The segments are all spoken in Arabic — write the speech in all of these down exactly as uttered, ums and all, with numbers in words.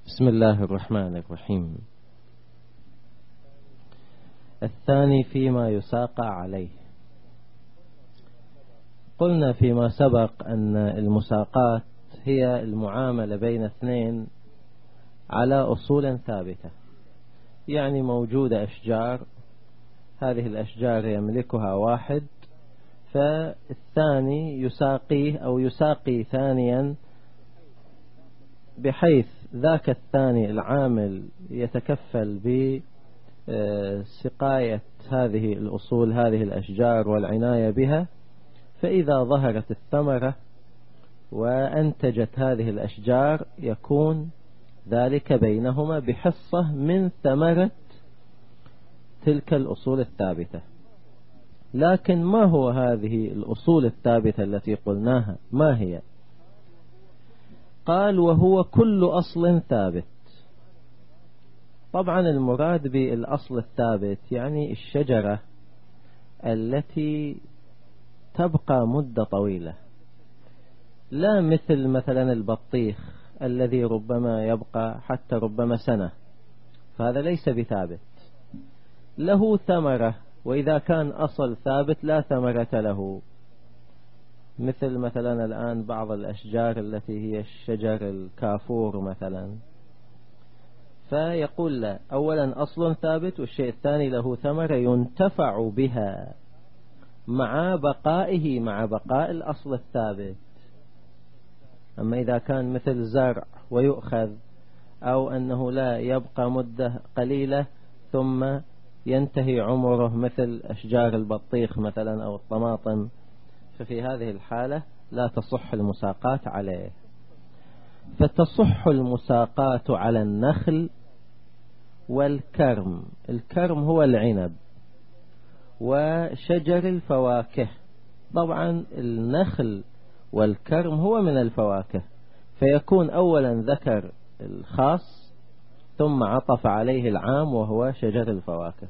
بسم الله الرحمن الرحيم. الثاني فيما يساق عليه. قلنا فيما سبق أن المساقات هي المعاملة بين اثنين على أصول ثابتة، يعني موجودة أشجار، هذه الأشجار يملكها واحد، فالثاني يساقيه أو يساقي ثانيا بحيث ذاك الثاني العامل يتكفل بسقاية هذه الأصول هذه الأشجار والعناية بها، فإذا ظهرت الثمرة وأنتجت هذه الأشجار يكون ذلك بينهما بحصة من ثمرة تلك الأصول الثابتة. لكن ما هو هذه الأصول الثابتة التي قلناها؟ ما هي؟ قال وهو كل أصل ثابت. طبعا المراد بالأصل الثابت يعني الشجرة التي تبقى مدة طويلة، لا مثل مثلا البطيخ الذي ربما يبقى حتى ربما سنة، فهذا ليس بثابت، له ثمرة، وإذا كان أصل ثابت لا ثمرة له، مثل مثلا الآن بعض الأشجار التي هي الشجر الكافور مثلا، فيقول لا، أولا أصل ثابت، والشيء الثاني له ثمرة ينتفع بها مع بقائه مع بقاء الأصل الثابت. أما إذا كان مثل زرع ويؤخذ، أو أنه لا يبقى مدة قليلة ثم ينتهي عمره مثل أشجار البطيخ مثلا أو الطماطم، ففي هذه الحالة لا تصح المساقات عليه. فتصح المساقات على النخل والكرم. الكرم هو العنب، وشجر الفواكه. طبعا النخل والكرم هو من الفواكه، فيكون أولا ذكر الخاص ثم عطف عليه العام وهو شجر الفواكه.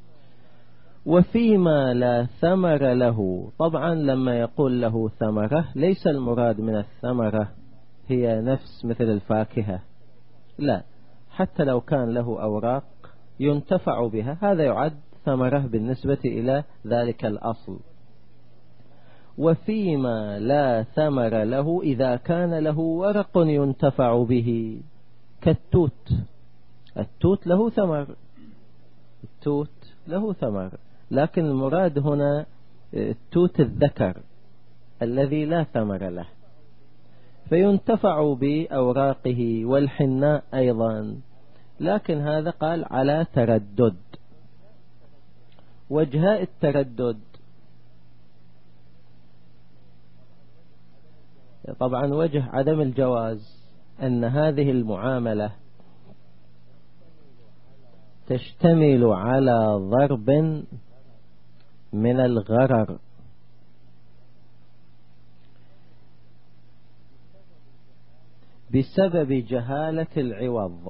وفيما لا ثمر له، طبعا لما يقول له ثمرة ليس المراد من الثمرة هي نفس مثل الفاكهة، لا، حتى لو كان له أوراق ينتفع بها هذا يعد ثمرة بالنسبة إلى ذلك الأصل. وفيما لا ثمر له إذا كان له ورق ينتفع به كالتوت. التوت له ثمر، التوت له ثمر، لكن المراد هنا التوت الذكر الذي لا ثمر له، فينتفع بأوراقه والحناء أيضا، لكن هذا قال على تردد. وجهاء التردد طبعا وجه عدم الجواز أن هذه المعاملة تشتمل على ضرب من الغرر، بسبب جهالة العوض،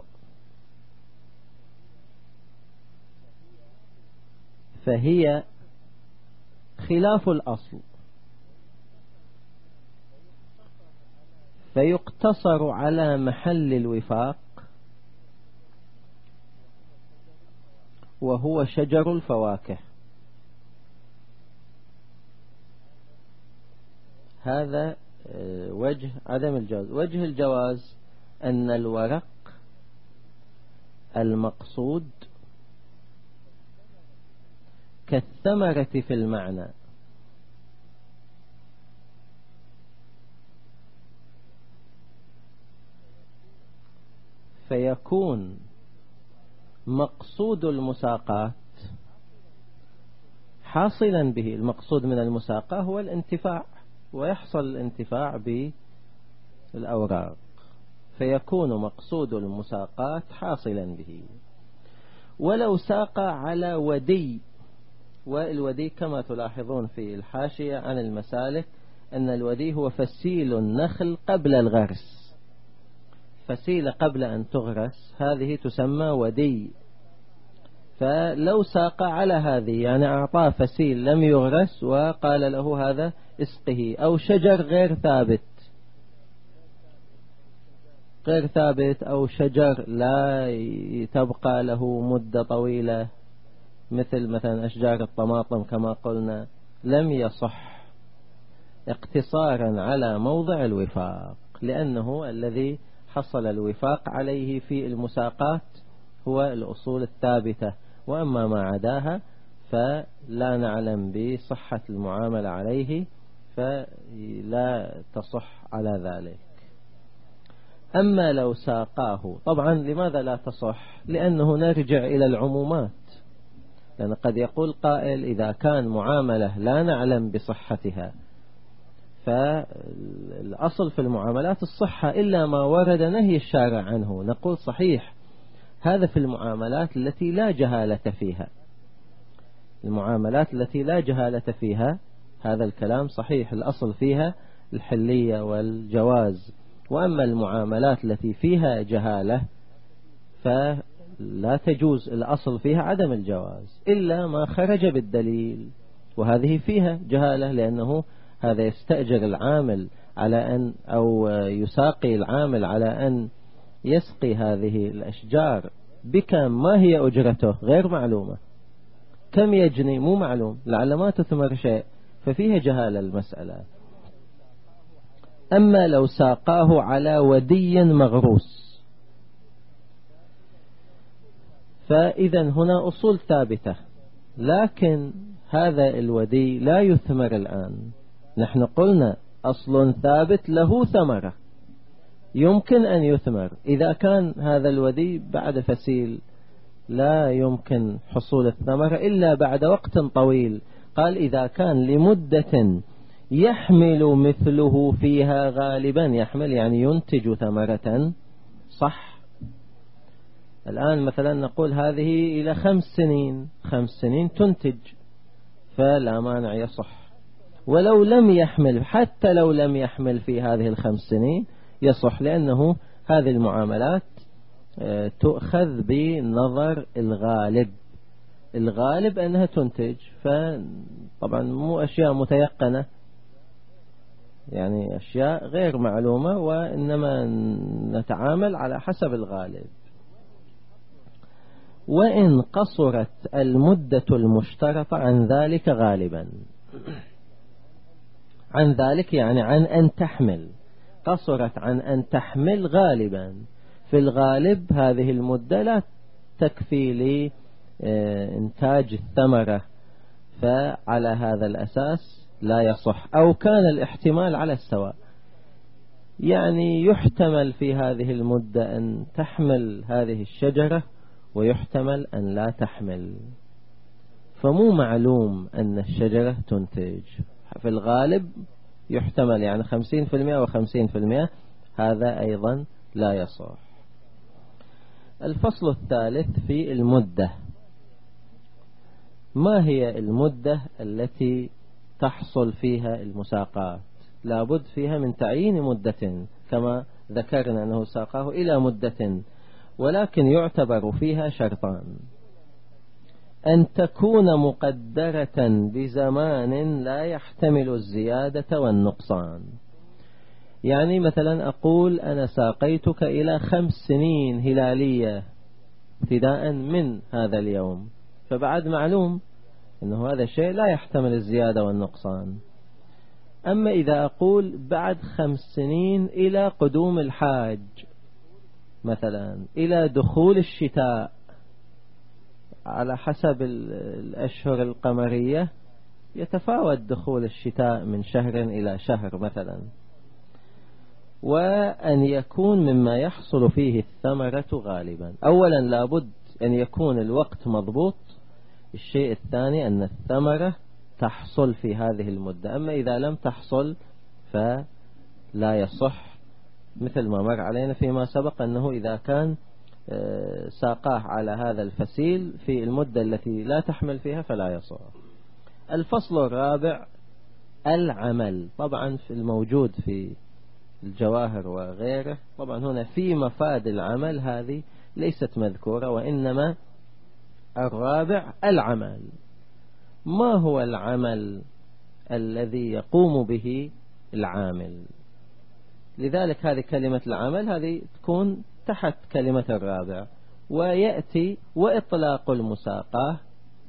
فهي خلاف الأصل، فيقتصر على محل الوفاق وهو شجر الفواكه. هذا وجه عدم الجواز. وجه الجواز أن الورق المقصود كالثمرة في المعنى، فيكون مقصود المساقات حاصلا به. المقصود من المساقة هو الانتفاع، ويحصل الانتفاع بالأوراق، فيكون مقصود المساقات حاصلا به. ولو ساق على ودي، والودي كما تلاحظون في الحاشية عن المسالك أن الودي هو فسيل النخل قبل الغرس، فسيلة قبل أن تغرس هذه تسمى ودي. فلو ساق على هذه يعني أعطاه فسيل لم يغرس وقال له هذا اسقه، أو شجر غير ثابت غير ثابت أو شجر لا تبقى له مدة طويلة مثل مثلا أشجار الطماطم كما قلنا، لم يصح اقتصارا على موضع الوفاق، لأنه الذي حصل الوفاق عليه في المساقات هو الأصول الثابتة، وأما ما عداها فلا نعلم بصحة المعاملة عليه فلا تصح على ذلك. أما لو ساقاه، طبعا لماذا لا تصح؟ لأنه نرجع إلى العمومات، لأن قد يقول قائل إذا كان معاملة لا نعلم بصحتها فالأصل في المعاملات الصحة إلا ما ورد نهي الشارع عنه، نقول صحيح هذا في المعاملات التي لا جهالة فيها، المعاملات التي لا جهالة فيها هذا الكلام صحيح، الأصل فيها الحلية والجواز. وأما المعاملات التي فيها جهالة فلا تجوز، الأصل فيها عدم الجواز إلا ما خرج بالدليل، وهذه فيها جهالة، لأنه هذا يستأجر العامل على أن أو يساقي العامل على أن يسقي هذه الأشجار بكم، ما هي أجرته غير معلومة، كم يجني مو معلوم، لعل ما تثمر شيء، ففيها جهالة المسألة. أما لو ساقاه على ودي مغروس فإذا هنا أصول ثابتة، لكن هذا الودي لا يثمر الآن. نحن قلنا أصل ثابت له ثمرة يمكن أن يثمر، إذا كان هذا الودي بعد فسيل لا يمكن حصول الثمرة إلا بعد وقت طويل. قال إذا كان لمدة يحمل مثله فيها غالبا، يحمل يعني ينتج ثمرة، صح. الآن مثلا نقول هذه إلى خمس سنين، خمس سنين تنتج فلا مانع يصح. ولو لم يحمل، حتى لو لم يحمل في هذه الخمس سنين يصح، لأنه هذه المعاملات تؤخذ بنظر الغالب، الغالب أنها تنتج، فطبعا مو أشياء متيقنة، يعني أشياء غير معلومة، وإنما نتعامل على حسب الغالب. وإن قصرت المدة المشترطة عن ذلك غالبا، عن ذلك يعني عن أن تحمل، قصرت عن أن تحمل غالبا، في الغالب هذه المدة لا تكفي لإنتاج الثمرة، فعلى هذا الأساس لا يصح. أو كان الاحتمال على السواء، يعني يحتمل في هذه المدة أن تحمل هذه الشجرة ويحتمل أن لا تحمل، فمو معلوم أن الشجرة تنتج، في الغالب يحتمل يعني خمسين في المئة وخمسين في المئة، هذا أيضا لا يصح. الفصل الثالث في المدة. ما هي المدة التي تحصل فيها المساقات؟ لابد فيها من تعيين مدة، كما ذكرنا أنه ساقاه إلى مدة، ولكن يعتبر فيها شرطان: أن تكون مقدرة بزمان لا يحتمل الزيادة والنقصان. يعني مثلا أقول أنا ساقيتك إلى خمس سنين هلالية ابتداء من هذا اليوم، فبعد معلوم أنه هذا الشيء لا يحتمل الزيادة والنقصان. أما إذا أقول بعد خمس سنين إلى قدوم الحاج، مثلا إلى دخول الشتاء، على حسب الأشهر القمرية يتفاوت دخول الشتاء من شهر إلى شهر مثلا، وأن يكون مما يحصل فيه الثمرة غالبا. أولا لابد أن يكون الوقت مضبوط، الشيء الثاني أن الثمرة تحصل في هذه المدة. أما إذا لم تحصل فلا يصح، مثل ما مر علينا فيما سبق أنه إذا كان ساقاه على هذا الفسيل في المدة التي لا تحمل فيها فلا يصح. الفصل الرابع العمل. طبعا في الموجود في الجواهر وغيره، طبعا هنا في مفاد العمل هذه ليست مذكورة، وإنما الرابع العمل. ما هو العمل الذي يقوم به العامل؟ لذلك هذه كلمة العمل هذه تكون تحت كلمة الرابع. ويأتي وإطلاق المساقاة،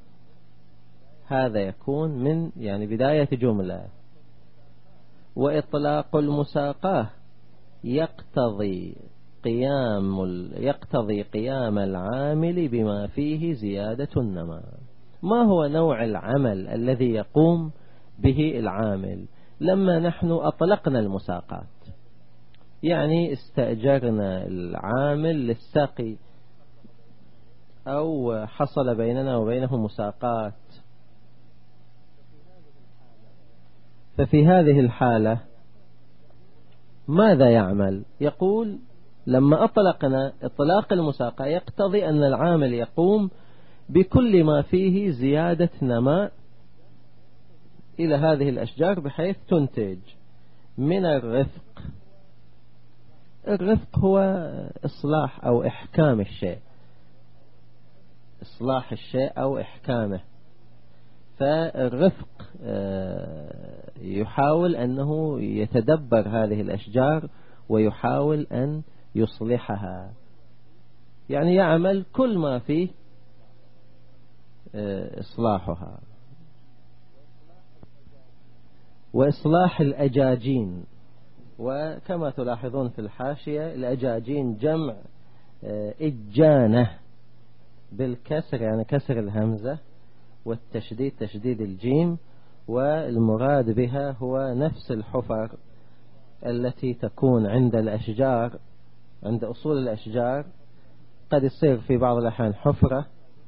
هذا يكون من يعني بداية جملة. وإطلاق المساقاة يقتضي قيام يقتضي قيام العامل بما فيه زيادة النماء. ما هو نوع العمل الذي يقوم به العامل لما نحن أطلقنا المساقات؟ يعني استأجرنا العامل للسقي أو حصل بيننا وبينه مساقات، ففي هذه الحالة ماذا يعمل؟ يقول لما أطلقنا إطلاق المساقة يقتضي أن العامل يقوم بكل ما فيه زيادة نماء إلى هذه الأشجار بحيث تنتج من الرفق. الرفق هو إصلاح أو إحكام الشيء، إصلاح الشيء أو إحكامه. فالرفق يحاول أنه يتدبر هذه الأشجار ويحاول أن يصلحها، يعني يعمل كل ما فيه إصلاحها. وإصلاح الأجاجين، وكما تلاحظون في الحاشية الأجاجين جمع إجانة بالكسر، يعني كسر الهمزة، والتشديد تشديد الجيم، والمراد بها هو نفس الحفر التي تكون عند الأشجار، عند أصول الأشجار قد يصير في بعض الأحيان حفرة،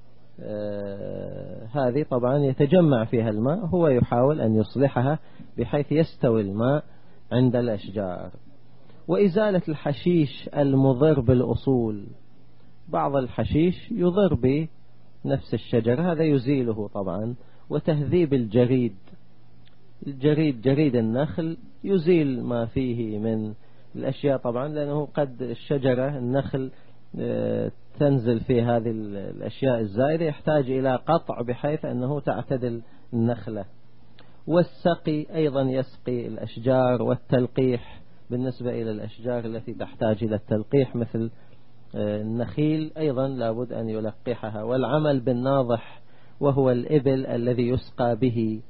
آه هذه طبعا يتجمع فيها الماء، هو يحاول أن يصلحها بحيث يستوي الماء عند الأشجار. وإزالة الحشيش المضر بالأصول، بعض الحشيش يضر بنفس الشجرة، هذا يزيله طبعا. وتهذيب الجريد، الجريد جريد النخل يزيل ما فيه من الأشياء طبعا، لأنه قد الشجرة النخل تنزل في هذه الأشياء الزائدة، يحتاج إلى قطع بحيث أنه تعتدل النخلة. والسقي أيضا يسقي الأشجار. والتلقيح بالنسبة إلى الأشجار التي تحتاج إلى التلقيح مثل النخيل أيضا لابد أن يلقحها. والعمل بالناضح وهو الإبل الذي يسقى به.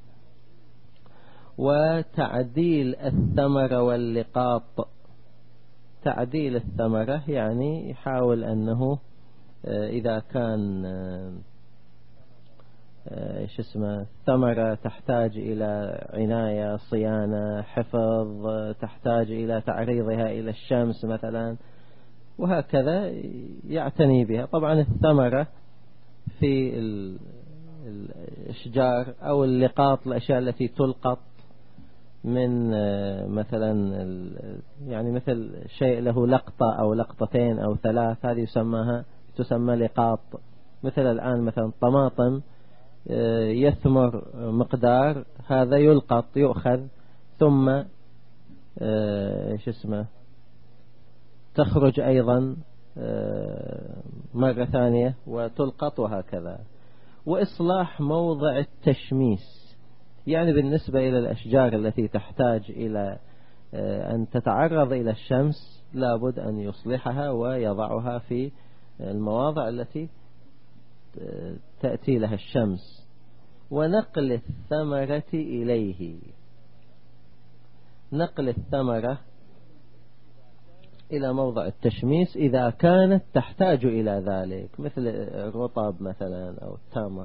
وتعديل الثمرة واللقاط، تعديل الثمرة يعني يحاول أنه إذا كان ايش اسمه الثمرة تحتاج إلى عناية، صيانة، حفظ، تحتاج إلى تعريضها إلى الشمس مثلا، وهكذا يعتني بها. طبعا الثمرة في الأشجار أو اللقاط الأشياء التي تلقط من مثلا يعني مثل شيء له لقطة أو لقطتين أو ثلاث، هذه يسمىها تسمى لقاط. مثل الآن مثلا طماطم يثمر مقدار، هذا يلقط يؤخذ ثم ايش اسمه تخرج أيضا مرة ثانية وتلقط وهكذا. وإصلاح موضع التشميس، يعني بالنسبة إلى الأشجار التي تحتاج إلى أن تتعرض إلى الشمس لابد أن يصلحها ويضعها في المواضع التي تأتي لها الشمس. ونقل الثمرة إليه، نقل الثمرة إلى موضع التشميس إذا كانت تحتاج إلى ذلك، مثل الرطب مثلا أو التمر.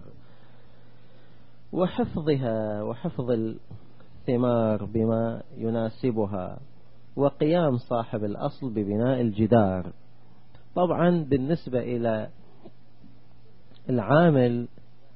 وحفظها، وحفظ الثمار بما يناسبها. وقيام صاحب الأصل ببناء الجدار. طبعا بالنسبة إلى العامل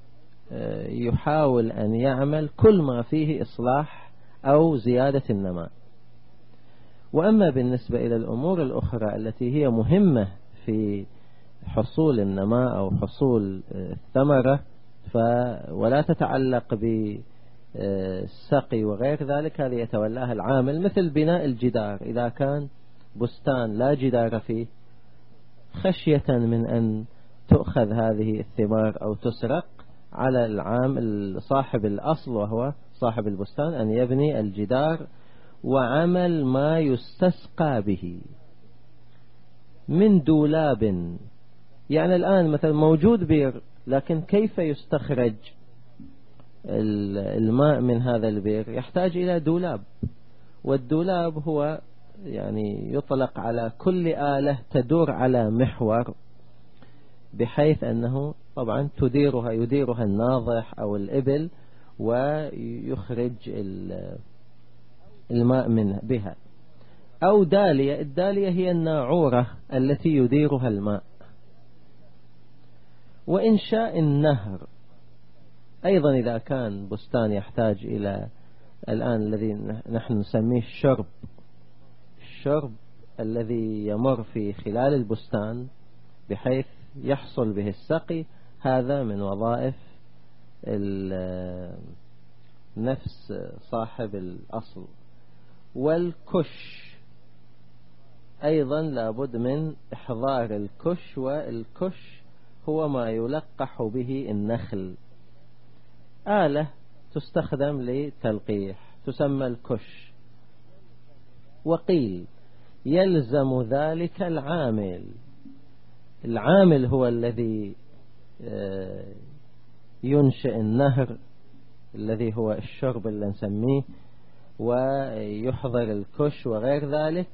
يحاول أن يعمل كل ما فيه إصلاح أو زيادة النماء. وأما بالنسبة إلى الأمور الأخرى التي هي مهمة في حصول النماء أو حصول الثمرة ف ولا تتعلق بالسقي وغير ذلك، هذه يتولاها العامل، مثل بناء الجدار. إذا كان بستان لا جدار فيه خشية من أن تؤخذ هذه الثمار أو تسرق، على العامل صاحب الأصل وهو صاحب البستان أن يبني الجدار وعمل ما يستسقى به من دولاب. يعني الآن مثلا موجود بير، لكن كيف يستخرج الماء من هذا البير؟ يحتاج إلى دولاب، والدولاب هو يعني يطلق على كل آلة تدور على محور، بحيث أنه طبعا تديرها يديرها الناضح أو الإبل ويخرج الماء منها بها. أو دالية، الدالية هي الناعورة التي يديرها الماء. وإنشاء النهر أيضا، إذا كان بستان يحتاج إلى الآن الذي نحن نسميه الشرب، الشرب الذي يمر في خلال البستان بحيث يحصل به السقي، هذا من وظائف نفس صاحب الأصل. والكش أيضا لابد من إحضار الكش، والكش هو ما يلقح به النخل، آلة تستخدم لتلقيح تسمى الكش. وقيل يلزم ذلك العامل، العامل هو الذي ينشئ النهر الذي هو الشرب اللي نسميه، ويحضر الكش وغير ذلك.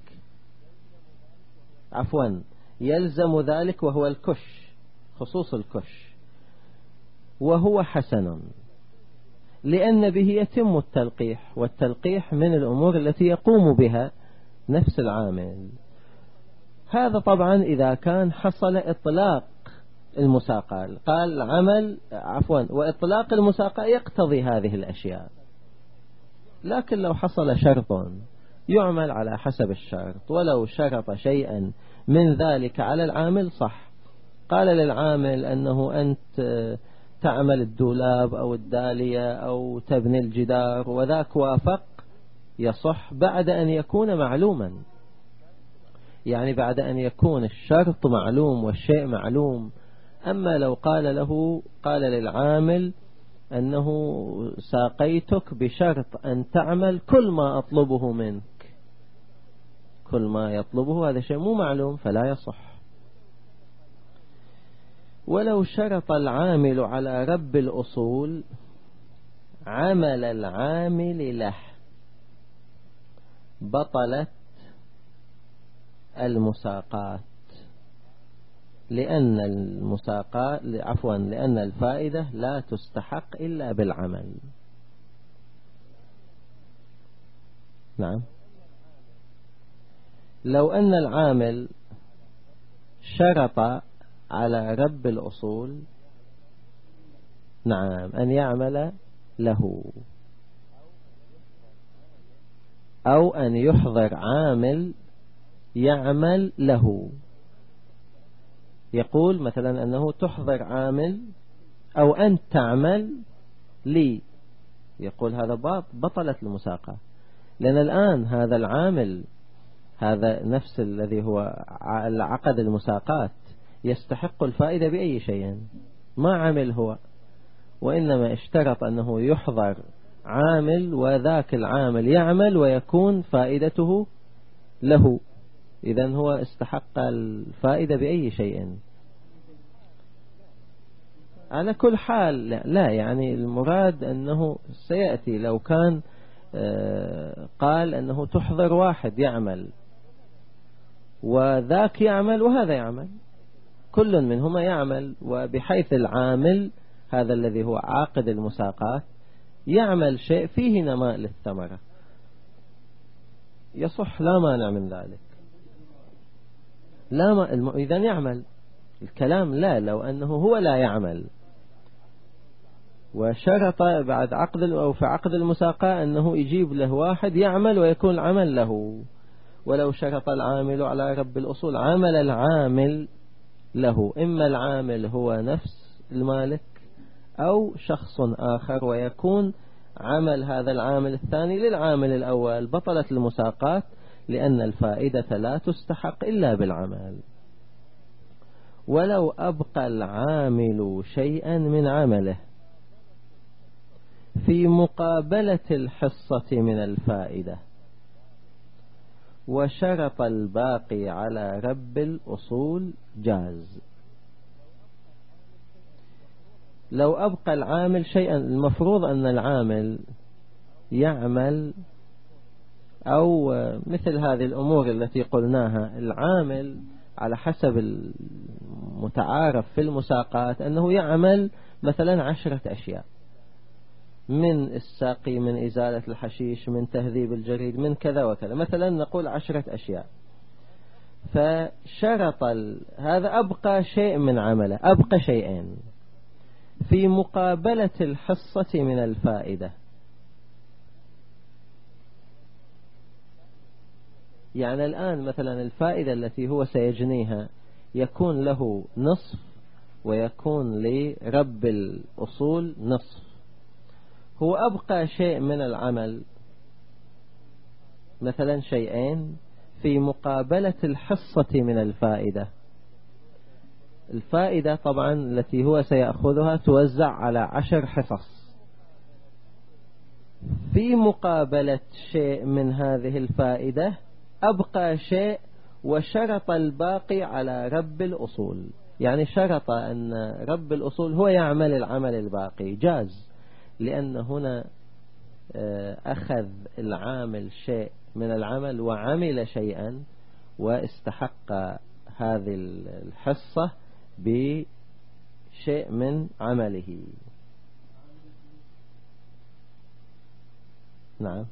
عفوا يلزم ذلك وهو الكش، خصوص الكش، وهو حسن لأن به يتم التلقيح، والتلقيح من الأمور التي يقوم بها نفس العامل. هذا طبعا إذا كان حصل إطلاق المساقة، قال عمل عفوا وإطلاق المساقة يقتضي هذه الأشياء. لكن لو حصل شرط يعمل على حسب الشرط، ولو شرط شيئا من ذلك على العامل صح. قال للعامل أنه أنت تعمل الدولاب أو الدالية أو تبني الجدار، وذاك وافق، يصح بعد أن يكون معلوما، يعني بعد أن يكون الشرط معلوم والشيء معلوم. أما لو قال له قال للعامل أنه ساقيتك بشرط أن تعمل كل ما أطلبه منك، كل ما يطلبه، هذا شيء مو معلوم فلا يصح. ولو شرط العامل على رب الأصول عمل العامل له بطلت المساقات، لأن المساقات عفوا لأن الفائدة لا تستحق إلا بالعمل. نعم، لو أن العامل شرط على رب الأصول نعم أن يعمل له، أو أن يحضر عامل يعمل له. يقول مثلا أنه تحضر عامل أو أن تعمل لي، يقول هذا بطلت المساقة، لأن الآن هذا العامل هذا نفس الذي هو عقد المساقات يستحق الفائدة بأي شيء، ما عمل هو، وإنما اشترط أنه يحضر عامل وذاك العامل يعمل ويكون فائدته له، إذن هو استحق الفائدة بأي شيء. على كل حال لا، يعني المراد أنه سيأتي لو كان قال أنه تحضر واحد يعمل وذاك يعمل وهذا يعمل، كل منهما يعمل، وبحيث العامل هذا الذي هو عاقد المساقات يعمل شيء فيه نماء للثمرة، يصح لا مانع من ذلك. لا ما الم... إذن يعمل الكلام. لا، لو أنه هو لا يعمل وشرط بعد عقد أو في عقد المساقة أنه يجيب له واحد يعمل ويكون العمل له. ولو شرط العامل على رب الأصول عمل العامل له، إما العامل هو نفس المالك أو شخص آخر، ويكون عمل هذا العامل الثاني للعامل الأول، بطلت المساقات لأن الفائدة لا تستحق إلا بالعمل. ولو أبقى العامل شيئا من عمله في مقابلة الحصة من الفائدة، وشرط الباقي على رب الأصول جاز. لو أبقى العامل شيئا، المفروض أن العامل يعمل، أو مثل هذه الأمور التي قلناها، العامل على حسب المتعارف في المساقات أنه يعمل مثلا عشرة أشياء، من الساقي، من إزالة الحشيش، من تهذيب الجريد، من كذا وكذا، مثلا نقول عشرة أشياء. فشرط هذا أبقى شيء من عمله، أبقى شيئين في مقابلة الحصة من الفائدة. يعني الآن مثلا الفائدة التي هو سيجنيها يكون له نصف، ويكون لرب الأصول نصف. هو أبقى شيء من العمل، مثلا شيئين في مقابلة الحصة من الفائدة. الفائدة طبعا التي هو سيأخذها توزع على عشر حصص، في مقابلة شيء من هذه الفائدة أبقى شيء وشرط الباقي على رب الأصول. يعني شرط أن رب الأصول هو يعمل العمل الباقي، جاز، لأن هنا أخذ العامل شيء من العمل وعمل شيئا واستحق هذه الحصة بشيء من عمله. نعم.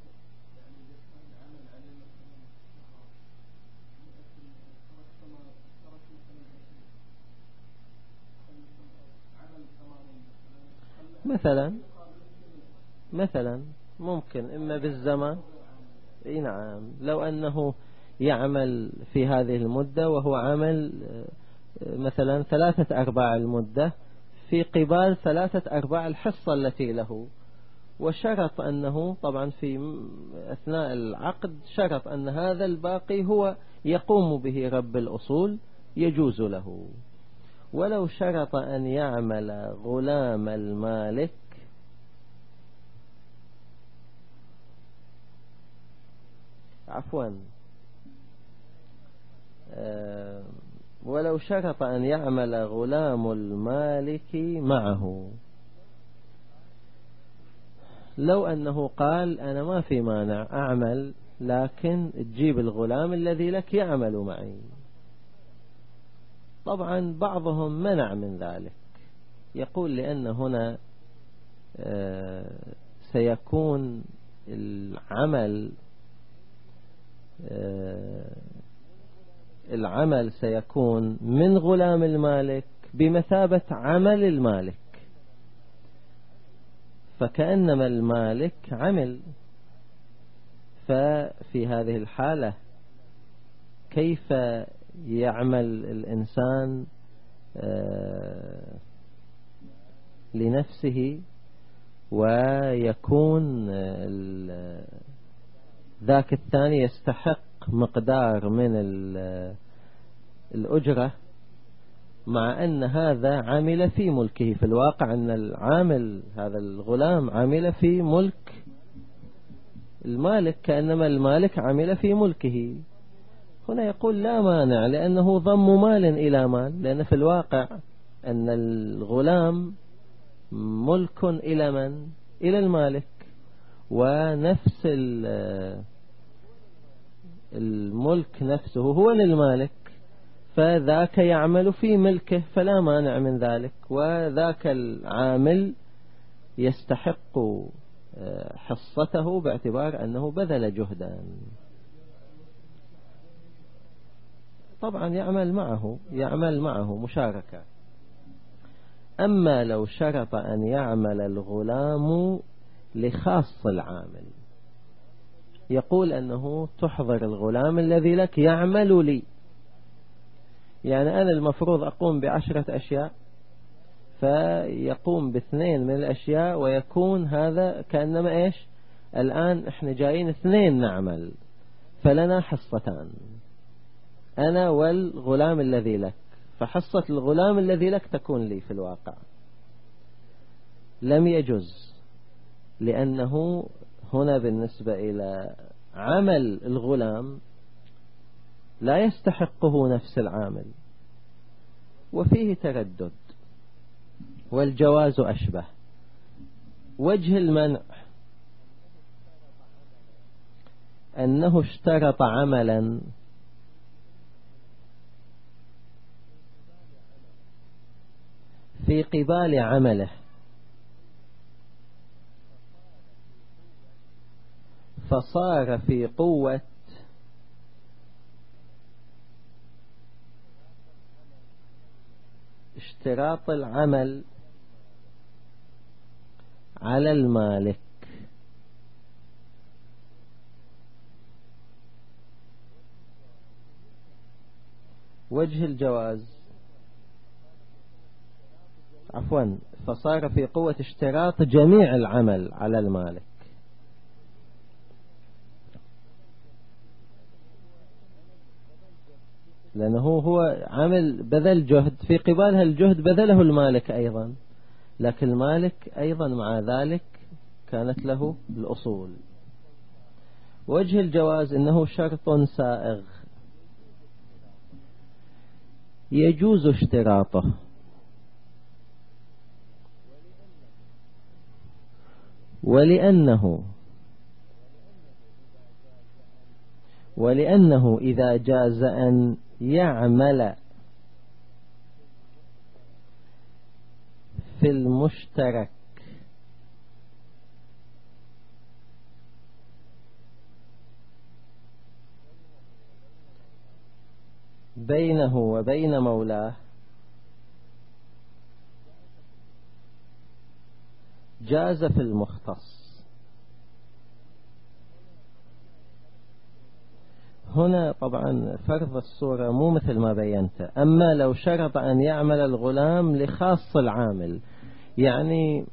مثلا مثلا ممكن إما بالزمان. اي نعم، لو أنه يعمل في هذه المدة وهو عمل مثلا ثلاثة أرباع المدة في قبال ثلاثة أرباع الحصة التي له، وشرط أنه طبعا في أثناء العقد شرط أن هذا الباقي هو يقوم به رب الأصول، يجوز له. ولو شرط أن يعمل غلام المالك، عفوا أه ولو شرط أن يعمل غلام المالك معه، لو أنه قال أنا ما في مانع أعمل، لكن تجيب الغلام الذي لك يعمل معي. طبعا بعضهم منع من ذلك، يقول لأن هنا أه سيكون العمل أه العمل سيكون من غلام المالك بمثابة عمل المالك، فكأنما المالك عمل. ففي هذه الحالة كيف يعمل الإنسان لنفسه ويكون ذاك الثاني يستحق مقدار من الأجرة، مع أن هذا عمل في ملكه؟ في الواقع أن العامل هذا الغلام عمل في ملك المالك، كأنما المالك عمل في ملكه. هنا يقول لا مانع، لأنه ضم مال إلى مال، لأن في الواقع أن الغلام ملك إلى من؟ إلى المالك، ونفس الملك نفسه هو للمالك، فذاك يعمل في ملكه فلا مانع من ذلك، وذاك العامل يستحق حصته باعتبار أنه بذل جهدا. طبعا يعمل معه يعمل معه مشاركة. أما لو شرط أن يعمل الغلام لخاص العامل، يقول أنه تحضر الغلام الذي لك يعمل لي، يعني أنا المفروض أقوم بعشرة أشياء، فيقوم باثنين من الأشياء، ويكون هذا كأنما إيش؟ الآن إحنا جايين اثنين نعمل، فلنا حصتان، أنا والغلام الذي لك، فحصة الغلام الذي لك تكون لي. في الواقع لم يجوز، لأنه هنا بالنسبة إلى عمل الغلام لا يستحقه نفس العامل، وفيه تردد. والجواز أشبه. وجه المنع أنه اشترط عملا في قبال عمله، فصار في قوة اشتراط العمل على المالك. وجه الجواز عفوا فصار في قوة اشتراط جميع العمل على المالك، لأنه هو عمل بذل جهد، في قبال هالجهد بذله المالك أيضا، لكن المالك أيضا مع ذلك كانت له الأصول. وجه الجواز إنه شرط سائغ يجوز اشتراطه، ولأنه ولأنه إذا جاز أن يعمل في المشترك بينه وبين مولاه جاز في المختص. هنا طبعا فرض الصورة مو مثل ما بينت. أما لو شرط أن يعمل الغلام لخاص العامل، يعني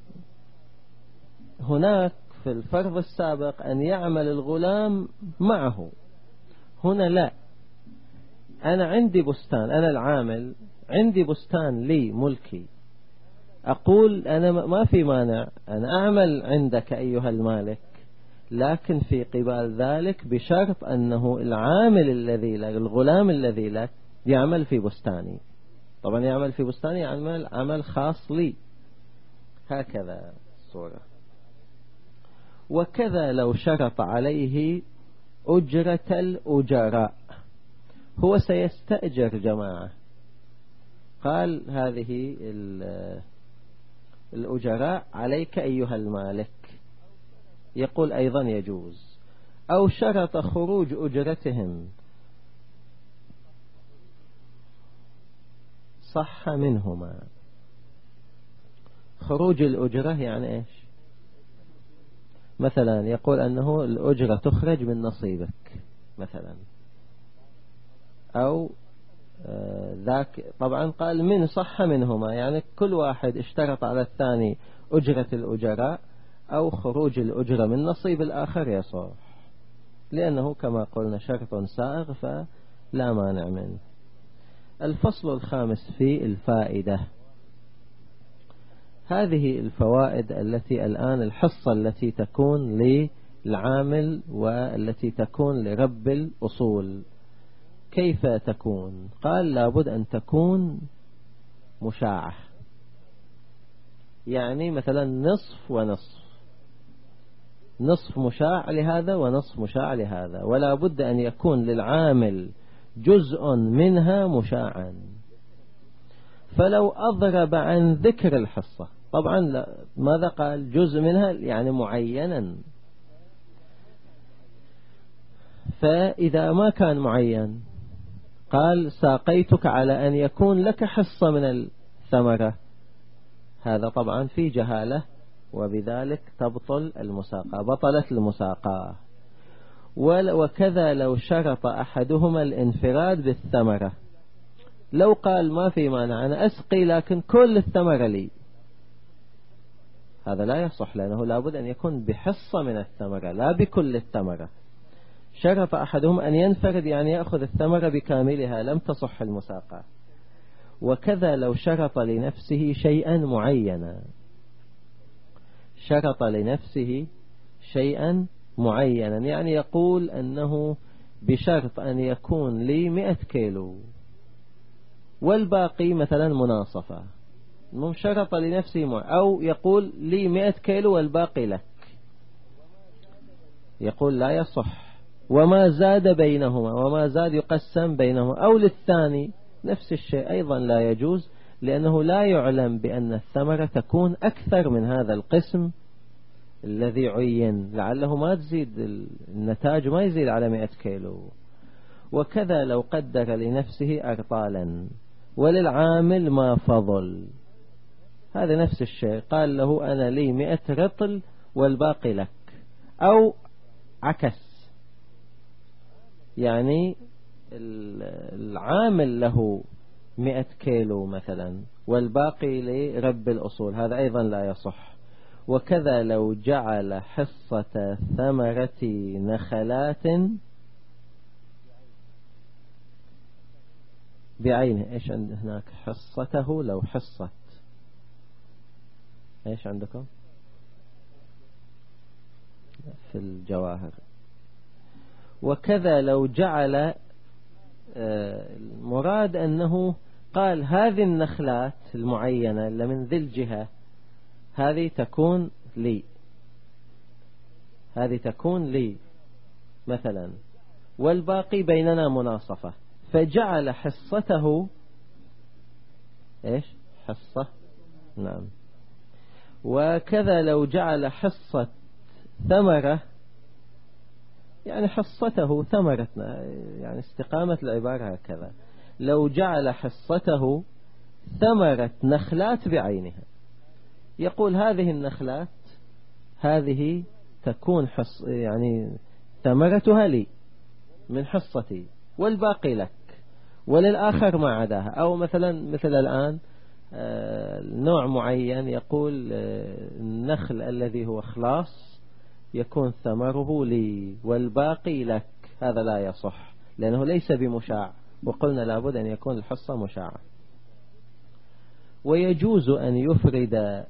هناك في الفرض السابق أن يعمل الغلام معه، هنا لا، أنا عندي بستان، أنا العامل عندي بستان لي ملكي، أقول أنا ما في مانع أن أعمل عندك أيها المالك، لكن في قبال ذلك بشرط أنه العامل الذي لك، الغلام الذي لك، يعمل في بستاني. طبعا يعمل في بستاني يعمل عمل خاص لي. هكذا الصورة. وكذا لو شرط عليه أجرة الأجراء، هو سيستأجر جماعة، قال هذه الأجراء عليك أيها المالك، يقول أيضا يجوز. أو شرط خروج أجرتهم صح منهما. خروج الأجرة يعني إيش؟ مثلا يقول أنه الأجرة تخرج من نصيبك مثلا، أو ذاك طبعا قال من صح منهما، يعني كل واحد اشترط على الثاني أجرة الأجراء أو خروج الأجرة من نصيب الآخر يصح، لأنه كما قلنا شرط سائغ فلا مانع منه. الفصل الخامس في الفائدة. هذه الفوائد التي الآن الحصة التي تكون للعامل والتي تكون لرب الأصول كيف تكون؟ قال لابد أن تكون مشاعة، يعني مثلا نصف ونصف، نصف مشاع لهذا ونصف مشاع لهذا، ولا بد أن يكون للعامل جزء منها مشاعا. فلو أضرب عن ذكر الحصة، طبعا لا، ماذا قال؟ جزء منها يعني معينا. فإذا ما كان معين قال ساقيتك على أن يكون لك حصة من الثمرة، هذا طبعا في جهالة، وبذلك تبطل المساقة، بطلت المساقة. وكذا لو شرط أحدهما الانفراد بالثمرة، لو قال ما في مانع أنا أسقي لكن كل الثمرة لي، هذا لا يصح، لأنه لابد أن يكون بحصة من الثمرة لا بكل الثمرة. شرط أحدهم أن ينفرد يعني يأخذ الثمرة بكاملها، لم تصح المساقة. وكذا لو شرط لنفسه شيئا معينا، شرط لنفسه شيئا معينا يعني يقول أنه بشرط أن يكون لي مئة كيلو والباقي مثلا مناصفة، مو شرط لنفسي مع، أو يقول لي مئة كيلو والباقي لك، يقول لا يصح. وما زاد بينهما، وما زاد يقسم بينهما. أو للثاني نفس الشيء أيضا لا يجوز، لأنه لا يعلم بأن الثمرة تكون أكثر من هذا القسم الذي عين، لعله ما تزيد النتاج، ما يزيد على مئة كيلو. وكذا لو قدر لنفسه أرطالا وللعامل ما فضل، هذا نفس الشيء، قال له أنا لي مئة رطل والباقي لك. أو عكس، يعني العامل له مئة كيلو مثلا والباقي لرب الأصول، هذا أيضا لا يصح. وكذا لو جعل حصة ثمرة نخلات بعينه. إيش عند هناك حصته؟ لو حصة، إيش عندكم في الجواهر؟ وكذا لو جعل، المراد أنه قال هذه النخلات المعينة اللي من ذي الجهة هذه تكون لي، هذه تكون لي مثلا، والباقي بيننا مناصفة، فجعل حصته إيش حصة، نعم. وكذا لو جعل حصة ثمرة، يعني حصته ثمرتنا، يعني استقامة العبارة هكذا، لو جعل حصته ثمرة نخلات بعينها، يقول هذه النخلات هذه تكون حص يعني ثمرتها لي من حصتي والباقي لك وللآخر ما عداها. أو مثلا مثل الآن نوع معين يقول النخل الذي هو خلاص يكون ثمره لي والباقي لك، هذا لا يصح لأنه ليس بمشاع، وقلنا لابد أن يكون الحصة مشاعة. ويجوز أن يفرد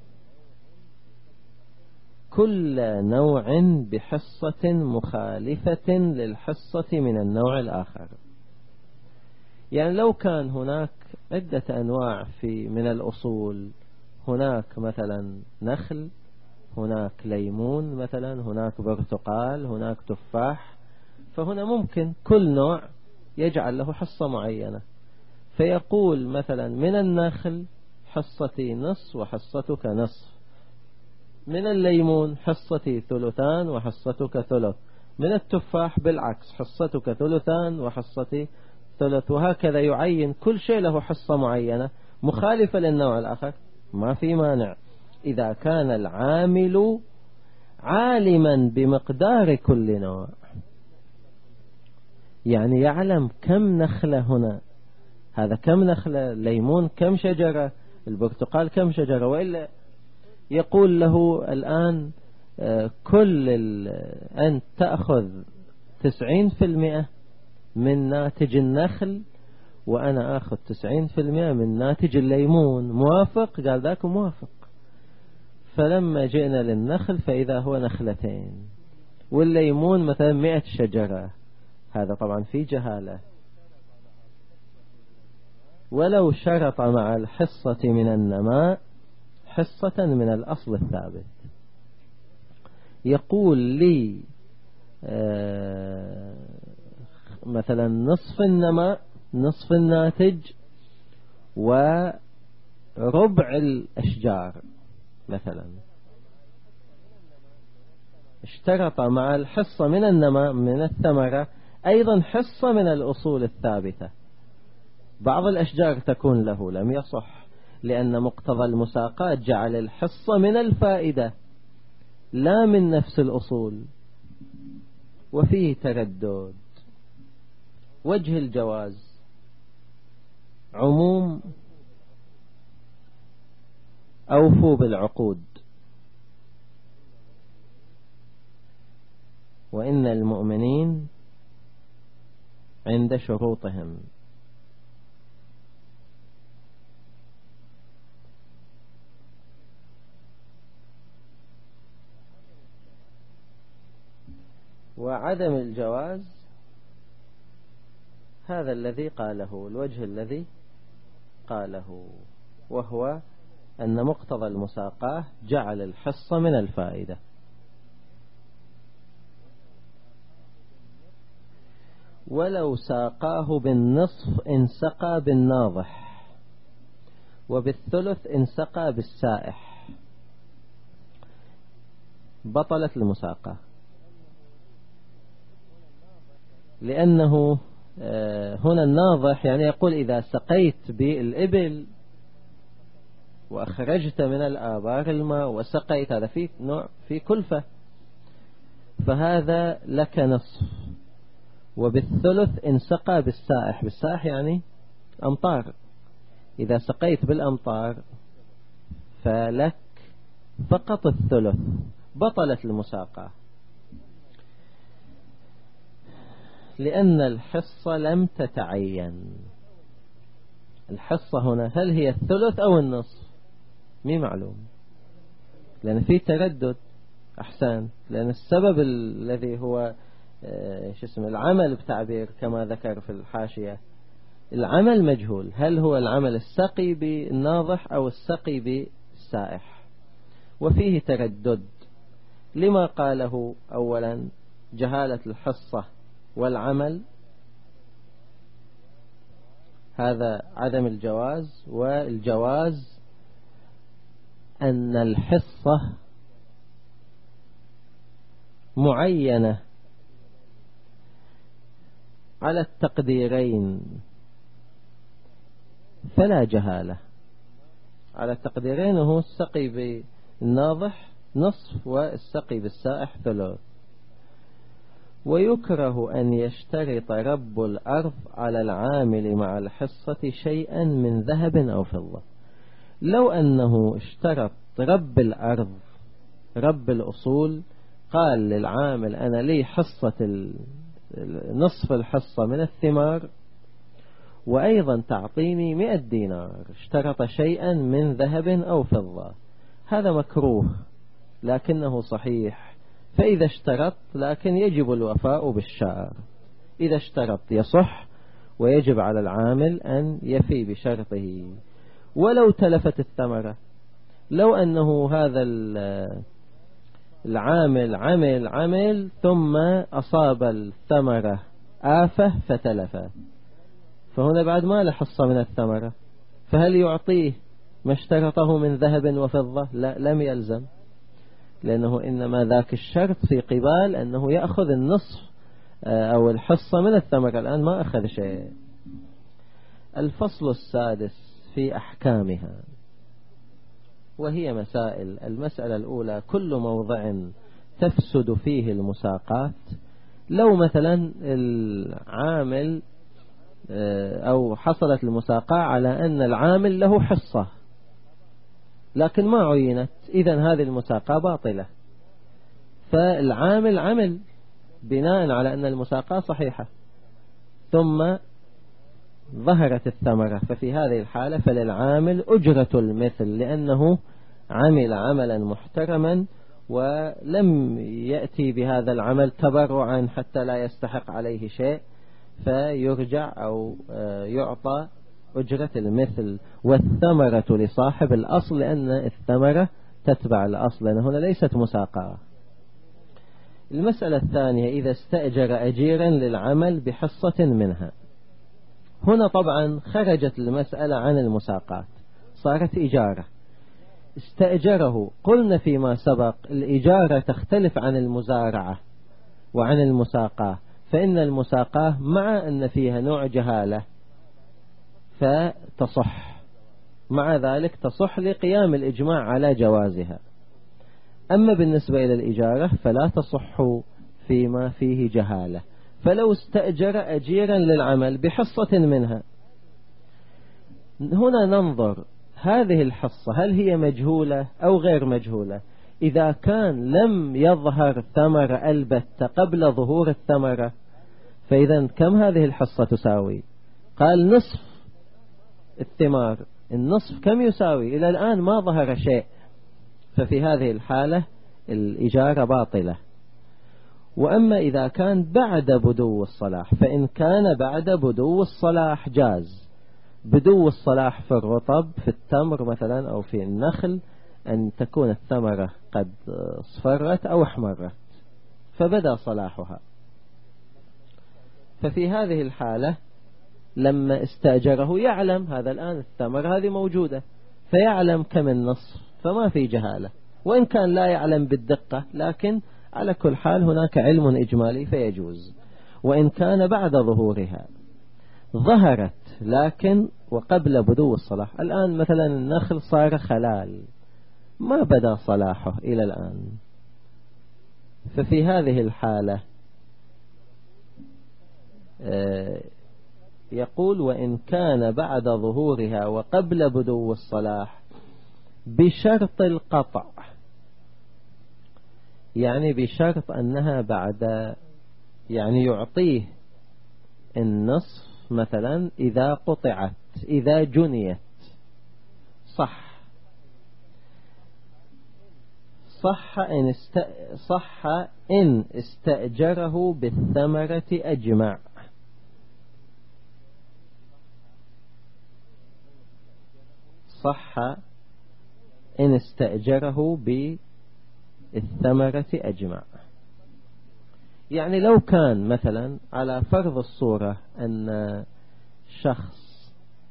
كل نوع بحصة مخالفة للحصة من النوع الآخر. يعني لو كان هناك عدة أنواع في من الأصول، هناك مثلا نخل، هناك ليمون مثلا، هناك برتقال، هناك تفاح، فهنا ممكن كل نوع يجعل له حصة معينة، فيقول مثلا من النخل حصتي نصف وحصتك نصف، من الليمون حصتي ثلثان وحصتك ثلث، من التفاح بالعكس حصتك ثلثان وحصتي ثلث، وهكذا يعين كل شيء له حصة معينة مخالفة للنوع الآخر. ما في مانع إذا كان العامل عالما بمقدار كل نوع، يعني يعلم كم نخلة هنا، هذا كم نخلة، ليمون كم شجرة، البرتقال كم شجرة، وإلا يقول له الآن كل أن تأخذ تسعين في المئة من ناتج النخل وأنا أخذ تسعين في المئة من ناتج الليمون، موافق؟ قال ذاك موافق. فلما جئنا للنخل فإذا هو نخلتين، والليمون مثلا مئة شجرة، هذا طبعا في جهالة. ولو شرط مع الحصة من النماء حصة من الأصل الثابت، يقول لي آه مثلا نصف النماء، نصف الناتج، وربع الأشجار مثلا، اشترط مع الحصة من النماء من الثمرة أيضا حصة من الأصول الثابتة. بعض الأشجار تكون له، لم يصح، لأن مقتضى المساقات جعل الحصة من الفائدة لا من نفس الأصول، وفيه تردد. وجه الجواز عموم أوفوا بالعقود، وإن المؤمنين عند شروطهم. وعدم الجواز هذا الذي قاله الوجه الذي قاله، وهو أن مقتضى المساقاة جعل الحصة من الفائدة. ولو ساقاه بالنصف إن سقى بالناضح، وبالثلث إن سقى بالسائح، بطلت المساقاة، لأنه هنا الناضح يعني يقول إذا سقيت بالإبل وأخرجت من الآبار الماء وسقيت، هذا في نوع في كلفة، فهذا لك نصف. وبالثلث إن سقى بالسائح، بالسائح يعني أمطار، إذا سقيت بالأمطار فلك فقط الثلث، بطلت المساقاة، لأن الحصة لم تتعين. الحصة هنا هل هي الثلث أو النصف؟ مي معلوم، لأن في تردد. أحسن، لأن السبب الذي هو شو اسمه العمل بتعبير كما ذكر في الحاشية، العمل مجهول، هل هو العمل السقي بالناضح أو السقي بالسائح، وفيه تردد. لما قاله أولا جهالة الحصة والعمل، هذا عدم الجواز، والجواز أن الحصة معينة على التقديرين فلا جهالة. على التقديرين هو السقي بالناضح نصف والسقي بالسائح ثلث. ويكره أن يشترط رب الأرض على العامل مع الحصة شيئا من ذهب أو فضة. لو أنه اشترط رب الأرض رب الأصول، قال للعامل أنا لي حصة نصف الحصة من الثمار، وأيضا تعطيني مئة دينار، اشترط شيئا من ذهب أو فضة، هذا مكروه لكنه صحيح. فإذا اشترط لكن يجب الوفاء بالشعر، إذا اشترط يصح، ويجب على العامل أن يفي بشرطه. ولو تلفت الثمرة، لو أنه هذا العامل عمل عمل ثم أصاب الثمرة آفة فتلف، فهنا بعد ما له حصة من الثمرة، فهل يعطيه ما اشترطه من ذهب وفضة؟ لا، لم يلزم، لأنه إنما ذاك الشرط في قبال أنه يأخذ النصف أو الحصة من الثمرة، الآن ما أخذ شيء. الفصل السادس في أحكامها، وهي مسائل. المسألة الأولى: كل موضع تفسد فيه المساقات. لو مثلا العامل أو حصلت المساقاة على أن العامل له حصة لكن ما عينت، إذن هذه المساقاة باطلة. فالعامل عمل بناء على أن المساقاة صحيحة، ثم ظهرت الثمرة، ففي هذه الحالة فللعامل أجرة المثل، لأنه عمل عملا محترما ولم يأتي بهذا العمل تبرعا حتى لا يستحق عليه شيء، فيرجع أو يعطى أجرة المثل. والثمرة لصاحب الأصل، لأن الثمرة تتبع الأصل، لأن هنا ليست مساقاة. المسألة الثانية: إذا استأجر أجيرا للعمل بحصة منها. هنا طبعا خرجت المسألة عن المساقات، صارت إجارة. استأجره، قلنا فيما سبق الإجارة تختلف عن المزارعة وعن المساقاة، فإن المساقاة مع أن فيها نوع جهالة فتصح، مع ذلك تصح لقيام الإجماع على جوازها. أما بالنسبة إلى الإجارة فلا تصح فيما فيه جهالة. فلو استأجر أجيرا للعمل بحصة منها، هنا ننظر هذه الحصة هل هي مجهولة أو غير مجهولة. إذا كان لم يظهر ثمرة البتة قبل ظهور الثمرة، فإذا كم هذه الحصة تساوي؟ قال نصف الثمار، النصف كم يساوي؟ إلى الآن ما ظهر شيء، ففي هذه الحالة الإجارة باطلة. وأما إذا كان بعد بدو الصلاح، فإن كان بعد بدو الصلاح جاز. بدو الصلاح في الرطب في التمر مثلا أو في النخل أن تكون الثمرة قد اصفرت أو احمرت فبدأ صلاحها، ففي هذه الحالة لما استأجره يعلم هذا الآن الثمرة هذه موجودة فيعلم كم النصف، فما في جهالة، وإن كان لا يعلم بالدقة لكن على كل حال هناك علم إجمالي فيجوز. وإن كان بعد ظهورها ظهرت لكن وقبل بدو الصلاح، الآن مثلا النخل صار خلال ما بدأ صلاحه إلى الآن، ففي هذه الحالة يقول وإن كان بعد ظهورها وقبل بدو الصلاح بشرط القطع، يعني بشرط أنها بعد، يعني يعطيه النصف مثلا إذا قطعت إذا جنيت صح صح إن, است... صح إن استأجره بالثمرة أجمع. صح إن استأجره بالثمرة أجمع. يعني لو كان مثلا على فرض الصورة أن شخص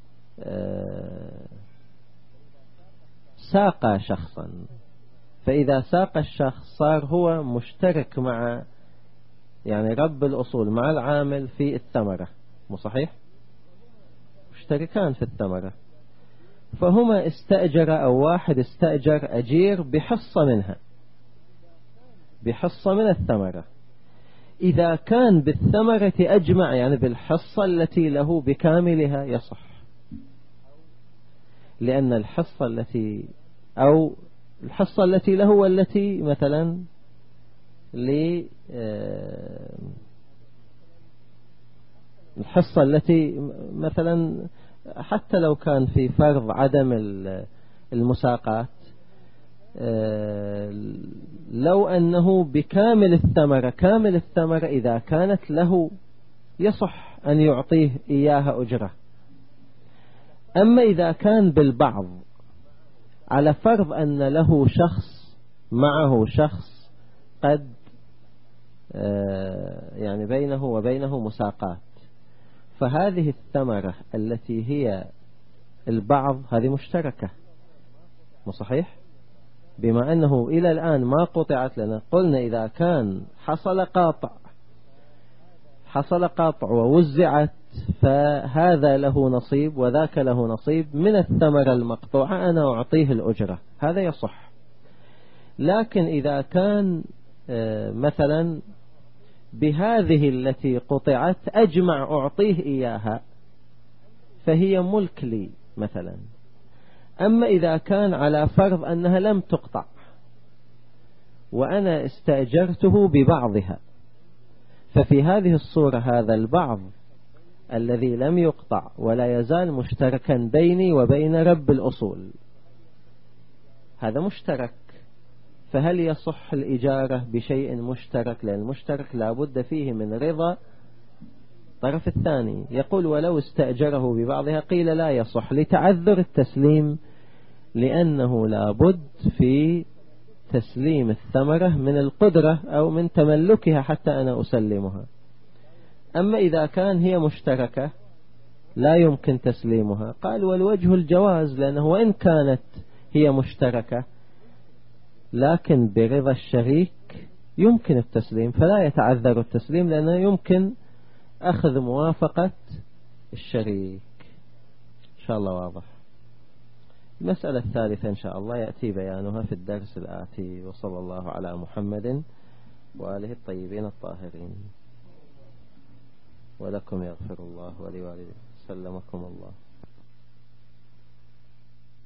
ساق شخصا، فإذا ساق الشخص صار هو مشترك مع يعني رب الأصول مع العامل في الثمرة، مو صحيح؟ مشتركان في الثمرة، فهما استأجر أو واحد استأجر أجير بحصة منها، بحصة من الثمرة. إذا كان بالثمرة أجمع يعني بالحصة التي له بكاملها يصح، لأن الحصة التي أو الحصة التي له والتي مثلا ل الحصة التي مثلا حتى لو كان في فرض عدم المساقات، لو أنه بكامل الثمرة كامل الثمرة إذا كانت له يصح أن يعطيه إياها أجرة. أما إذا كان بالبعض على فرض أن له شخص معه شخص قد يعني بينه وبينه مساقات، فهذه الثمرة التي هي البعض هذه مشتركة، مو صحيح؟ بما أنه إلى الآن ما قطعت لنا، قلنا إذا كان حصل قاطع حصل قاطع ووزعت فهذا له نصيب وذاك له نصيب من الثمرة المقطوعة، أنا أعطيه الأجرة، هذا يصح. لكن إذا كان مثلا بهذه التي قطعت أجمع أعطيه إياها فهي ملك لي مثلا. أما إذا كان على فرض أنها لم تقطع وأنا استأجرته ببعضها، ففي هذه الصورة هذا البعض الذي لم يقطع ولا يزال مشتركا بيني وبين رب الأصول، هذا مشترك، فهل يصح الإجارة بشيء مشترك؟ لأن المشترك لا بد فيه من رضا الطرف الثاني. يقول ولو استأجره ببعضها قيل لا يصح لتعذر التسليم، لأنه لا بد في تسليم الثمرة من القدرة أو من تملكها حتى أنا أسلمها. أما إذا كان هي مشتركة لا يمكن تسليمها، قال والوجه الجواز، لأنه وإن كانت هي مشتركة لكن برضا الشريك يمكن التسليم، فلا يتعذر التسليم لأنه يمكن أخذ موافقة الشريك. إن شاء الله واضح. المسألة الثالثة إن شاء الله يأتي بيانها في الدرس الآتي، وصلى الله على محمد وآله الطيبين الطاهرين. ولكم يغفر الله ولوالديكم، سلمكم الله.